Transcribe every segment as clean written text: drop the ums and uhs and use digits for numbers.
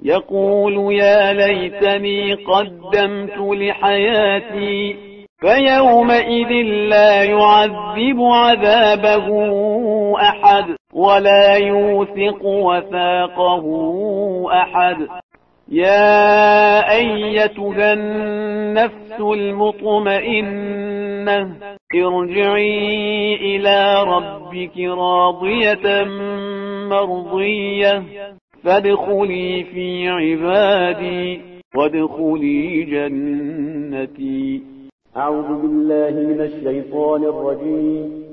يقول يا ليتني قدمت لحياتي فيومئذ لا يعذب عذابه أحد ولا يوثق وثاقه أحد. يا أيتها النفس المطمئنة ارجعي إلى ربك راضية مرضية فادخلي في عبادي وادخلي جنتي. أعوذ بالله من الشيطان الرجيم.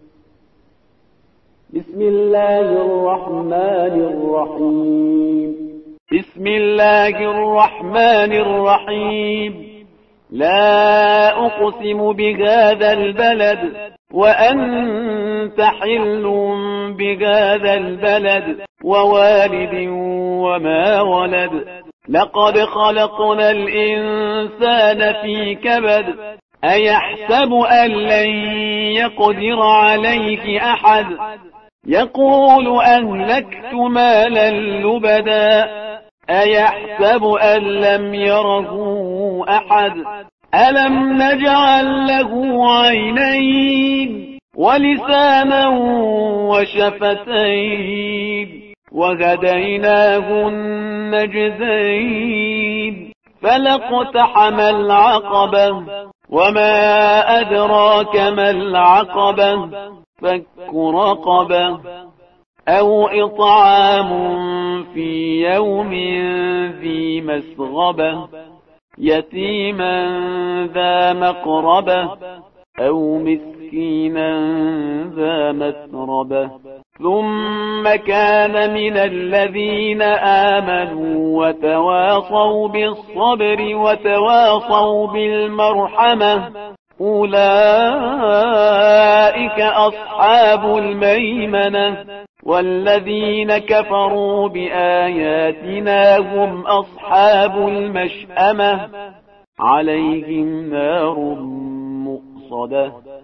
بسم الله الرحمن الرحيم. بسم الله الرحمن الرحيم. لا أقسم بهذا البلد وأنت حل بهذا البلد ووالد وما ولد. لقد خلقنا الإنسان في كبد أيحسب أن لن يقدر عليه أحد يقول أهلكت مالا لبدا أيحسب أن لم يره أحد ألم نجعل له عينين ولسانا وشفتين وهديناه النجدين فلاقتحم العقبة وما أدراك ما العقبة فك رقبة أو إطعام في يوم ذي مسغبة يتيما ذا مقربة أو مسكينا ذا متربة ثم كان من الذين آمنوا وتواصوا بالصبر وتواصوا بالمرحمة أولئك أصحاب الميمنة والذين كفروا بآياتنا هم أصحاب المشأمة عليهم نار مؤصدة